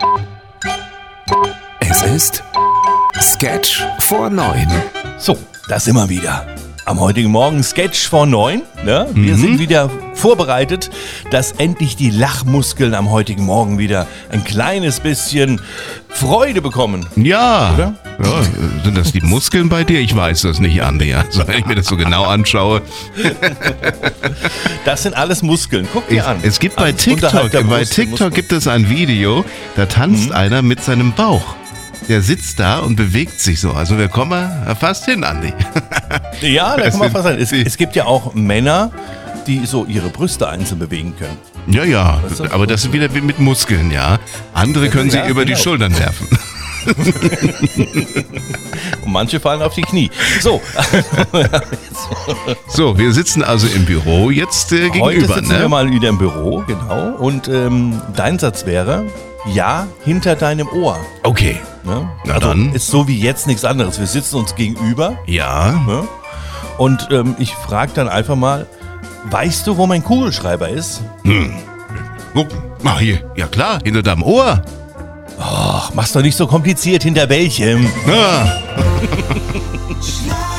Es ist Sketch vor 9. So, das immer wieder. Am heutigen Morgen Sketch vor 9. Ne? Wir sind wieder vorbereitet, dass endlich die Lachmuskeln am heutigen Morgen wieder ein kleines bisschen Freude bekommen. Ja. Oder? Ja, sind das die Muskeln bei dir? Ich weiß das nicht, Andi. Also, wenn ich mir das so genau anschaue. Das sind alles Muskeln. Guck dir an. Es gibt bei Alles unterhalb der TikTok Brust, gibt es ein Video, da tanzt einer mit seinem Bauch. Der sitzt da und bewegt sich so. Also wir kommen fast hin, Andi. Ja, da kann man fast sagen. Es gibt ja auch Männer, die so ihre Brüste einzeln bewegen können. Ja, Weißt du? aber das ist wieder mit Muskeln, ja. Andere können sie Ja, über die genau. Schultern werfen. Und manche fallen auf die Knie. So. So, wir sitzen also im Büro jetzt Heute gegenüber, sitzen wir ne? mal wieder im Büro, genau. Und dein Satz wäre, ja, hinter deinem Ohr. Okay, Ne? Na Also dann. ist so wie jetzt nichts anderes. Wir sitzen uns gegenüber, ja. ne? Und ich frage dann einfach mal, weißt du, wo mein Kugelschreiber ist? Guck, mach hier. Ja klar, hinter deinem Ohr. Ach, mach's doch nicht so kompliziert, hinter welchem? Ah. Schlaf